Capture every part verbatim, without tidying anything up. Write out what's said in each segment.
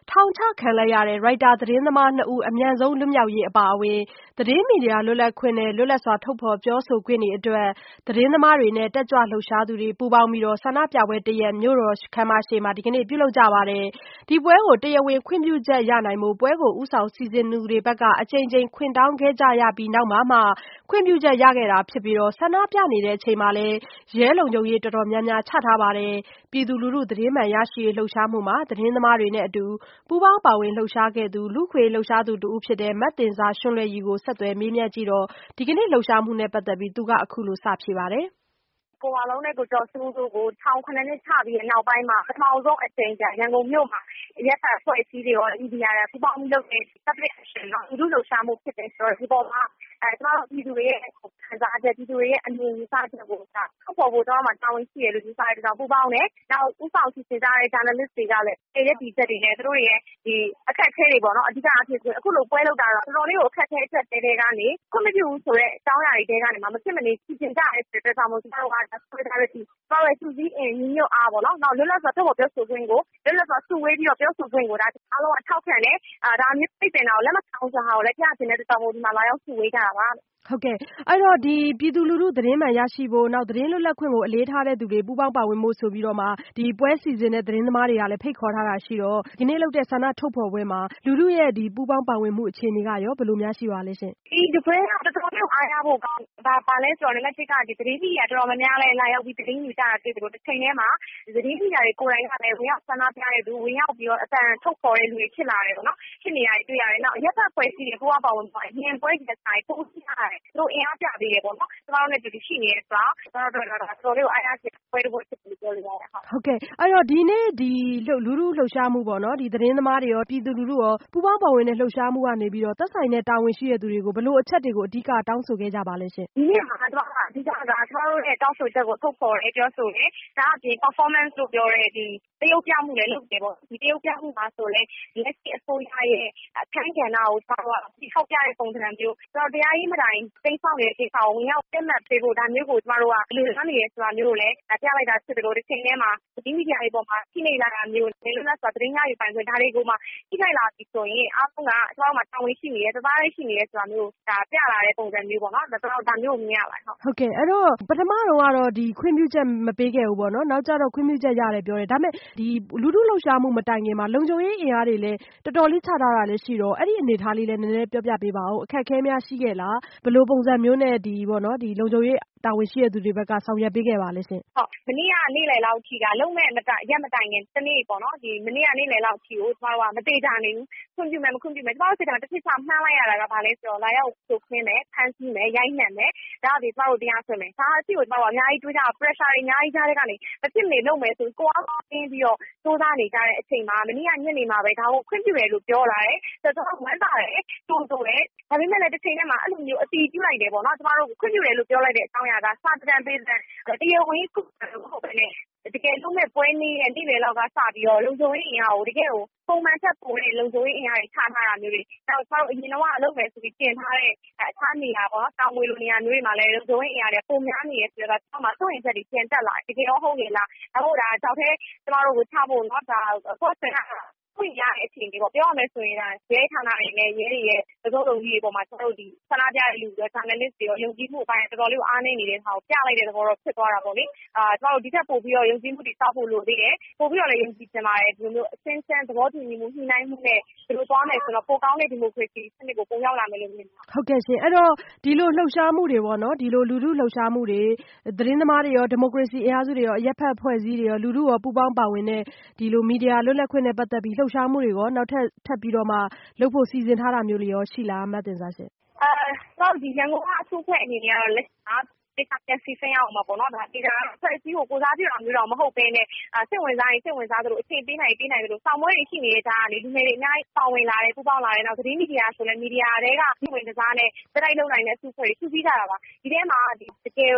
ထောင်ချခံလိုက်ရတဲ့ ရိုက်တာသတင်းသမားနှစ်ဦးအမြန်ဆုံးလွတ်မြောက်ရေးအပါအဝင် သတင်းမီဒီယာလွတ်လပ်ခွင့်နဲ့ လွတ်လပ်စွာထုတ်ဖော်ပြောဆိုခွင့်တွေအတွက် သတင်းသမားတွေနဲ့ တက်ကြွလှုပ်ရှားသူတွေပူးပေါင်းပြီးဆန္ဒပြပွဲတရပ် မြို့တော်ခမ်းမရှေ့မှာ ဒီကနေ့ပြုလုပ်ကြပါတယ်။ ဒီပွဲကို တရားဝင်ခွင့်ပြုချက်ရနိုင်ဖို့ ပွဲကိုဦးဆောင်စီစဉ်သူတွေဘက်က အကြိမ်ကြိမ်ခွင့်တောင်းခဲ့ကြရပြီးနောက်မှာမှ ခွင့်ပြုချက်ရခဲ့တာဖြစ်ပြီး ဆန္ဒပြနေချိန်မှာလည်း ရဲလုံခြုံရေးတော်တော်များများချထားပါတယ်။ ပြည်သူလူထုသတင်းမှန်ရရှိရေးလှုပ်ရှားမှုမှာ သတင်းသမားတွေနဲ့အတူပူးပေါင်းပါဝင်လှုပ်ရှားခဲ့သူ လူ့အခွင့်အရေးလှုပ်ရှားသူတဦးဖြစ်တဲ့ မသဉ္ဇာရွှန်းလဲ့ရည်ကို ဆက်သွယ်မေးမြန်းကြည့်တော့ ဒီကနေ့လှုပ်ရှားမှုနဲ့ပတ်သက်ပြီး သူကအခုလိုစဖြေပါတယ်။ကိုဝလုံးနဲ့ကိုကျော်စိုးဦးကိုထောင်ခုနှစ်နှစ်ချပြီးတဲ့နောက်ပိုင်းမှာပထမဆုံးအကြိမ်ကျရန်ကုန်မြို့မှာရက်ဖတ်အဖွဲ့အစည်းတွေရောမီဒီယာတွေပူးပေါင်းပြီးလုပ်တဲ့ public action เนาะလူထုလှုပ်ရှားမှုဖြစ်တယ်ဆိုတော့ဒီပေါ်မှာအဲကျွန်တော်တို့ပြည်သူတွေရဲ့ခံစားချက်ပြည်သူတွေရဲ့အမြင်ယူဆချက်ကိုထုတ်ဖော်ဖို့ကျွန်တော်တို့မှာတာဝန်ရှိတယ်လို့ယူဆတဲ့ကြောင့်ပူးပေါင်းတယ်နောက်ဦးဆောင်စီစဉ်ကြတဲ့ journalist တွေကလည်းအဲ့ဒီဒီချက်တွေနဲ့သူတို့ရဲ့ဒီအခက်အခဲတွေပေါ့เนาะအဓိကအဖြစ်ဆိုအခုလိုပွဲလုပ်တာတော့တော်တော်လေးကိုအခက်အခဲအချက်တဲတဲကနေခွင့်မပြုဘူးဆိုတော့အကြောင်းအရာတွေတဲကနေမှမဖြစ်မနေစီစဉ်ကြရဲဆိုတဲ့အတွက်ကြောင့်မို့ကျွန်တော်တို့က solidarity တော့ရဲ့သူစည်းအင်ညီညွတ်အားပေါ့နော်နောက်လွတ်လပ်စွာထုတ်ဖော်ပြောဆိုခွင့်ကိုလွတ်လပ်စွာစုဝေးပြီးတော့ပြောဆိုခွင့်ကိုဒါအားလုံးအထောက်ခံတယ်အာဒါမျိုးပြတင်တာကိုလက်မခံအောင်ဆိုဟာကိုလည်းပြချင်တဲ့အတွက်ကြောင့်မို့ဒီမှာလာရောက်စုဝေးကြတာပါဟုတ်ကဲ့အဲ့တော့ဒီပြည်သူလူထုသတင်းမှန်ရရှိဖို့နောက်သတင်းလွတ်လပ်ခွင့်ကိုအလေးထားတဲ့သူတွေပူးပေါင်းပါဝင်မှုဆိုပြီးတော့မှဒီပွဲစီစဉ်တဲ့သတင်းသမားတွေကလည်းဖိတ်ခေါ်ထားတာရှိတော့ဒီနေ့လုပ်တဲ့ဆန္ဒထုတ်ဖော်ပွဲမှာလူထုရဲ့ဒီပူးပေါင်းပါဝင်မှုအခြေအနေကရောဘယ်လိုများရှိပါလဲရှင်ဒီဒီပွဲကတော်တော်လေးအားရဖို့ကောင်းဒါပါလဲဆိုတော့လည်းတစ်ခါဒီသတင်းကြီးကတော်တော်များများလဲလာရောက်ပြီးသတင်းယူကြတာတွေ့တယ်လို့တစ်ချိန်ထဲမှာသတင်းကြီးတွေကိုယ်တိုင်ကလည်းဝင်ရောက်ဆန္ဒပြတဲ့သူဝင်ရောက်ပြီးတော့အတန်ထုတ်ဖော်တဲ့လူတွေဖြစ်လာတယ်ပေါ့နော်ဖြစ်နေရတယ်တွေ့ရတယ်နောက်ရက်ဖတ်ဖွဲ့စည်းတွေပူးပေါင်းပါဝင်ပါအရင်ပွဲကြီးတဲ့ဆိုင်ပို့စီရတယ်သူတို့အင်အားပြပေးတယ်ပေါ့နော်ကျွန်တော်တို့လည်းဒီရှိနေတယ်ဆိုတော့ကျွန်တော်တို့တော်တော်လေးကိုအားရစေပွဲတစ်ပွဲဖြစ်ပြီးပြောလို့ရတယ်ဟုတ်ဟုတ်ကဲ့အဲ့တော့ဒီနေ့ဒီလူထုလှုပ်ရှားမှုပေါ့နော်ဒီသတင်းသမားတွေရောပြည်သူလူထုရောပူးပေါင်းပါဝင်တဲ့လှုပ်ရှားမှုကနေပြီးတော့သက်ဆိုင်တဲ့တာဝန်ရှိတဲ့သူတွေကိုဘယ်လိုအချက်တွေကိုအဓိကတောင်းဆိုခဲ့ကြပါလဲရှင်ဒီနေ့မှာကျွန်တော်ကအဓိကကကျွန်တော်တို့ရဲ့တောင်းဆိုချက်ကိုထုတ်ဖော်ရဲပြောဆိုရဲဒါအပြင် performance လို့ပြောရဲဒီတရုပ်ပြမှုလည်းလုပ်တယ်ပေါ့ဒီတရုပ်ပြမှုမှာဆိုလဲလက်ရှိအစိုးရရဲ့အခမ်းကဏ္ဍကိုကျွန်တော်တို့ဒီထောက်ပြတဲ့ပုံစံမျိုးကျွန်တော်တရားရေးမတိုင်သိမ်းဆောင်နေတဲ့ကိစ္စကိုဝင်ရောက်တက်မှတ်ပေးဖို့ဒါမျိုးကိုကျွန်တော်တို့ကလူသားနေရဆိုတာမျိုးကိုလည်းပြလိုက်တာဖြစ်တယ်လို့ဒီချိန်ထဲမှာဒီမီဒီယာတွေပေါ်မှာရှိနေလာတာမျိုးလေလွတ်လပ်စွာသတင်းရယူပိုင်ခွင့်ဒါတွေကိုမှရှိလိုက်လာပြီဆိုရင်အားလုံးကကျွန်တော်တို့မှာတာဝန်ရှိနေတယ်တသားလေးရှိနေတယ်ဆိုတာမျိုးဒါပြလာတဲ့ပုံစံမျိုးပေါ့နော်ဒါတော့ဒါမျိုးကိုမြင်ရပါတယ်ဟုတ်ဟုတ်ကဲ့အဲ့တော့ပထမတော့ကတော့ဒီခွင့်ပြုချက်မပေးခဲ့ဘူးပေါ့နော်နောက်ကျတော့ခွင့်ပြုချက်ရတယ်ပြောတယ်ဒါပေမဲ့ဒီလူထုလှုပ်ရှားမှုမတိုင်ခင်မှာလုံခြုံရေးအင်အားတွေလည်းတော်တော်လေးချထားတာလည်းရှိတော့အဲ့ဒီအနေအထားလေးလည်းနည်းနည်းပြောပြပေးပါဦးအခက်အခဲများရှိခဲ့လားဘယ်လိုပုံစံမျိုးနဲ့ဒီပေါ့နော်ဒီလုံခြုံရေးတာဝန်ရှိတဲ့သူတွေဘက်ကဆောင်ရွက်ပေးခဲ့ပါလဲရှင်ဟုတ်မနေ့ကနေ့လယ်လောက်ထိကလုံးမဲ့မတိုင်ရက်မတိုင်ခင်တနေ့ပေါ့နော်ဒီမနေ့ကနေ့လယ်လောက်ထိကိုကျွန်တော်တို့ကမသေးကြနေဘူးခွင့်ပြုမယ်မခွင့်ပြုမယ်ကျွန်တော်တို့စိတ်ထဲမှာတစ်ချက်ချမှန်းလိုက်ရတာကဘာလဲဆိုတော့လာရောက်ဆိုခွင်းမယ်ဖမ်းဆီးမယ်ရိုက်နှက်မယ်ဒါအပြင်ကျွန်တော်တို့တရားဆွဲမယ်ဒါအဖြစ်ကိုကျွန်တော်တို့ကအများကြီးတွေးကြ pressure တွေအများကြီးကြားတဲ့ကနေမဖြစ်နေလုပ်မယ်ဆိုကိုအားအင်းပြီးတော့စူးစမ်းနေကြတဲ့အချိန်မှာမနေ့ကညနေမှာပဲဒါကိုခွင့်ပြုတယ်လို့ပြောလာတယ်ဆိုတော့ကျွန်တော်ဝမ်းသာတယ်တူတူတယ်ဒါပေမဲ့လည်းတစ်ချိန်ထဲမှာအဲ့လိုမျိုးအတီးပြုလိုက်တယ်ပေါ့နော်ကျွန်တော်တို့ခွင့်ပြုတယ်လို့ပြောလိုက်တဲ့အကြောင်းအရာကစတန်ပေးတဲ့တရားဝင်ခုဟုတ်ပဲနဲ့တကယ်လို့မဲ့ပွဲနေရဲ့နေ့လယ်လောက်ကစပြီးတော့လုံခြုံရေးအင်အားကိုတကယ်ကိုပုံမှန်ချက်ပိုတဲ့လုံခြုံရေးအင်အားတွေချထားတာမျိုးတွေနောက်ကျွန်တော်အရင်တော့အလုပ်ပဲဆိုပြီးပြင်ထားတဲ့အခြားနေရာပေါ့တောင်ဝေလိုနေရာမျိုးတွေမှာလည်းလုံခြုံရေးအင်အားတွေပုံများနေရဆိုတော့ကျွန်တော်မှစိုးရင်ချက်တွေပြန်တက်လာတကယ်တော့ဟုတ်နေလားအခုဒါကြောက်သေးကျွန်တော်တို့ကိုချဖို့เนาะဒါ question ဖွင့်ရတဲ့အချိန်တွေပေါ့ပြောရမယ်ဆိုရင်ဒါရဲဌာနတွေနဲ့ရဲတွေရဲ့သဘောလုံးကြီးတွေပေါ်မှာကျွန်တော်တို့ဒီဆန္ဒပြတဲ့လူတွေ journalist တွေရောယုံကြည်မှုအပိုင်းတော်တော်လေးအားနေနေတဲ့ဟာကိုပြလိုက်တဲ့သဘောတော့ဖြစ်သွားတာပေါ့လေအာကျွန်တော်တို့ဒီထက်ပိုပြီးတော့ယုံကြည်မှုတွေစောက်ဖို့လိုသေးတယ်ပိုပြီးတော့လည်းယုံကြည်ချင်ပါတယ်ဒီလိုမျိုးအစင်းစမ်းသဘောတူညီမှုညှိနှိုင်းမှုနဲ့ဒီလိုသွားမယ်ဆိုတော့ပိုကောင်းတဲ့ဒီမိုကရေစီစနစ်ကိုပုံရောက်လာမယ်လို့မြင်ပါတယ်ဟုတ်ကဲ့ရှင်အဲ့တော့ဒီလိုလှုပ်ရှားမှုတွေပေါ့နော်ဒီလိုလူထုလှုပ်ရှားမှုတွေသတင်းသမားတွေရောဒီမိုကရေစီအင်အားစုတွေရောအရက်ဖက်ဖွဲ့စည်းတွေရောလူထုရောပူးပေါင်းပါဝင်တဲ့ဒီလိုမီဒီယာလွတ်လပ်ခွင့်နဲ့ပတ်သက်ပြီးလှုပ်ရှားမှုတွေရောနောက်ထပ်ထပ်ပြီးတော့မှလုပ်ဖို့စီစဉ်ထားတာမျိုးတွေရောရှိလားမသဉ္ဇာရှင်အဲတော့ဒီရန်ကုန်ကအထူးဖွဲ့အနေနဲ့ကတော့လက်ရှိကတက်စီဆင်းရအောင်ပါပေါ့နော်ဒါဒီကဖွဲ့စည်းကိုကိုစားပြအောင်မျိုးတော့မဟုတ်ဘဲနဲ့စိတ်ဝင်စားရင်စိတ်ဝင်စားသလိုအချိန်ပေးနိုင်ပေးနိုင်သလိုစောင့်မွေးတွေရှိနေတဲ့ကြားကနေလူငယ်တွေအများကြီးပါဝင်လာတယ်ပူးပေါင်းလာတယ်နောက်သတင်းမီဒီယာဆိုလည်းမီဒီယာတွေကဒီဝင်ကစားနဲ့တိုက်လုပ်နိုင်တဲ့အထူးဖွဲ့တွေစုစည်းကြတာပါဒီထဲမှာဒီတကယ်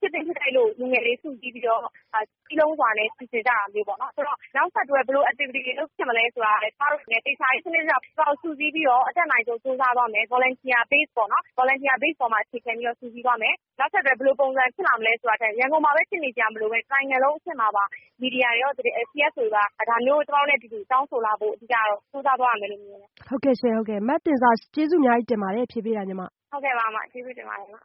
ဖြစ်တင်ဖြစ်တိုက်လို့လူငယ်တွေစုစည်းပြီးတော့ကြီးလုံးစွာနဲ့စီစဉ်ကြတာမျိုးပေါ့နော်ဆိုတော့နောက်ဆက်တွဲဘယ်လို activity တွေလုပ်ဖြစ်မလဲဆိုတာလည်းကျမတို့လည်းတေချာရေးစနစ်ကြောင့်ပေါ့စုစည်းပြီးတော့အတက်နိုင်ဆုံးစူးစမ်းသွားမယ် volunteer base ပေါ့နော် volunteer base ပေါ်မှာအခြေခံပြီးတော့စုစည်းသွားမယ်နောက်ဆက်တွဲဘယ်လိုပုံစံဖြစ်လာမလဲဆိုတာတဲ့ရန်ကုန်မှာပဲဖြစ်နေကြမလို့ပဲနိုင်ငံလုံးအဆင့်မှာပါမီဒီယာရော စီ အက်စ် ဆိုတာဒါမျိုးကျမတို့နဲ့ဒီလိုတောင်းဆိုလာဖို့အဓိကတော့စူးစမ်းသွားရမယ်လို့မြင်တယ်ဟုတ်ကဲ့ရှင်ဟုတ်ကဲ့မတ်တင်စာကျေးဇူးအများကြီးတင်ပါတယ်ဖြေပေးတာညီမဟုတ်ကဲ့ပါအမကျေးဇူးတင်ပါတယ်